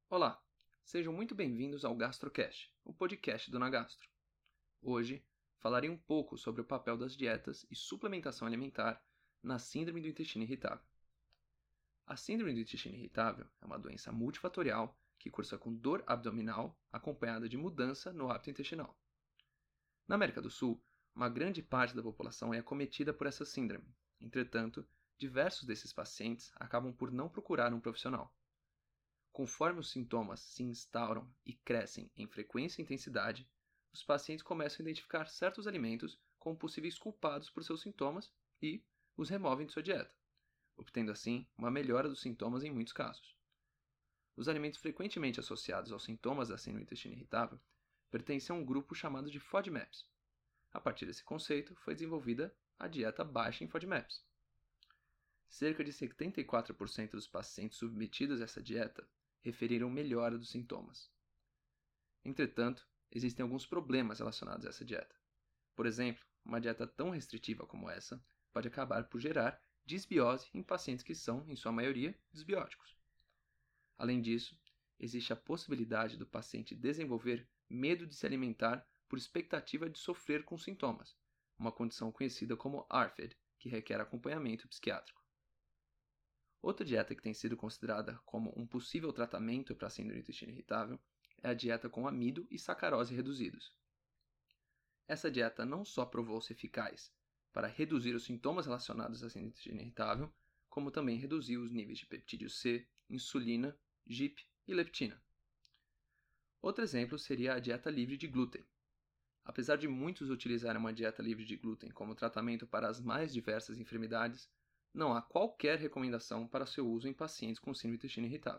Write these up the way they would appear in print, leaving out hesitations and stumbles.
Olá, sejam muito bem-vindos ao GastroCast, o podcast do Nagastro. Hoje falarei um pouco sobre o papel das dietas e suplementação alimentar na síndrome do intestino irritável. A síndrome do intestino irritável é uma doença multifatorial que cursa com dor abdominal acompanhada de mudança no hábito intestinal. Na América do Sul, uma grande parte da população é acometida por essa síndrome. Entretanto, diversos desses pacientes acabam por não procurar um profissional. Conforme os sintomas se instauram e crescem em frequência e intensidade, os pacientes começam a identificar certos alimentos como possíveis culpados por seus sintomas e os removem de sua dieta, obtendo assim uma melhora dos sintomas em muitos casos. Os alimentos frequentemente associados aos sintomas da síndrome do intestino irritável pertencem a um grupo chamado de FODMAPs. A partir desse conceito foi desenvolvida a dieta baixa em FODMAPs. Cerca de 74% dos pacientes submetidos a essa dieta referiram melhora dos sintomas. Entretanto, existem alguns problemas relacionados a essa dieta. Por exemplo, uma dieta tão restritiva como essa pode acabar por gerar disbiose em pacientes que são, em sua maioria, desbióticos. Além disso, existe a possibilidade do paciente desenvolver medo de se alimentar por expectativa de sofrer com sintomas, uma condição conhecida como ARFID, que requer acompanhamento psiquiátrico. Outra dieta que tem sido considerada como um possível tratamento para a síndrome do intestino irritável é a dieta com amido e sacarose reduzidos. Essa dieta não só provou-se eficaz para reduzir os sintomas relacionados à síndrome do intestino irritável, como também reduzir os níveis de peptídeo C, insulina, GIP e leptina. Outro exemplo seria a dieta livre de glúten. Apesar de muitos utilizarem uma dieta livre de glúten como tratamento para as mais diversas enfermidades, não há qualquer recomendação para seu uso em pacientes com síndrome do intestino irritável.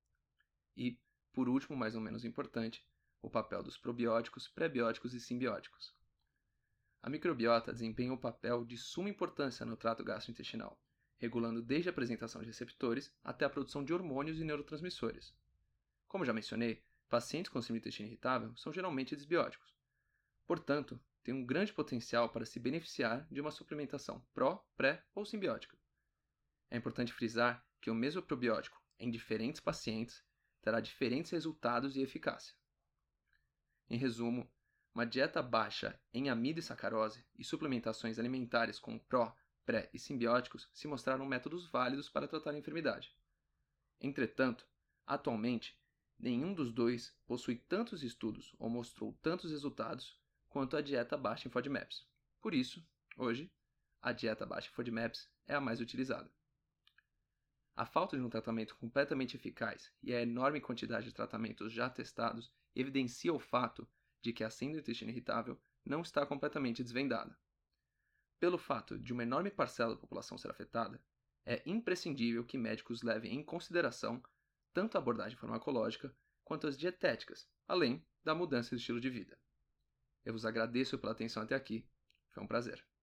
E, por último, mais ou menos importante, o papel dos probióticos, prebióticos e simbióticos. A microbiota desempenha um papel de suma importância no trato gastrointestinal, regulando desde a apresentação de receptores até a produção de hormônios e neurotransmissores. Como já mencionei, pacientes com síndrome do intestino irritável são geralmente desbióticos. Portanto, tem um grande potencial para se beneficiar de uma suplementação pró, pré ou simbiótica. É importante frisar que o mesmo probiótico, em diferentes pacientes, terá diferentes resultados e eficácia. Em resumo, uma dieta baixa em amido e sacarose e suplementações alimentares com pró, pré e simbióticos se mostraram métodos válidos para tratar a enfermidade. Entretanto, atualmente, nenhum dos dois possui tantos estudos ou mostrou tantos resultados quanto a dieta baixa em FODMAPs. Por isso, hoje, a dieta baixa em FODMAPs é a mais utilizada. A falta de um tratamento completamente eficaz e a enorme quantidade de tratamentos já testados evidencia o fato de que a síndrome do intestino irritável não está completamente desvendada. Pelo fato de uma enorme parcela da população ser afetada, é imprescindível que médicos levem em consideração tanto a abordagem farmacológica quanto as dietéticas, além da mudança de estilo de vida. Eu vos agradeço pela atenção até aqui. Foi um prazer.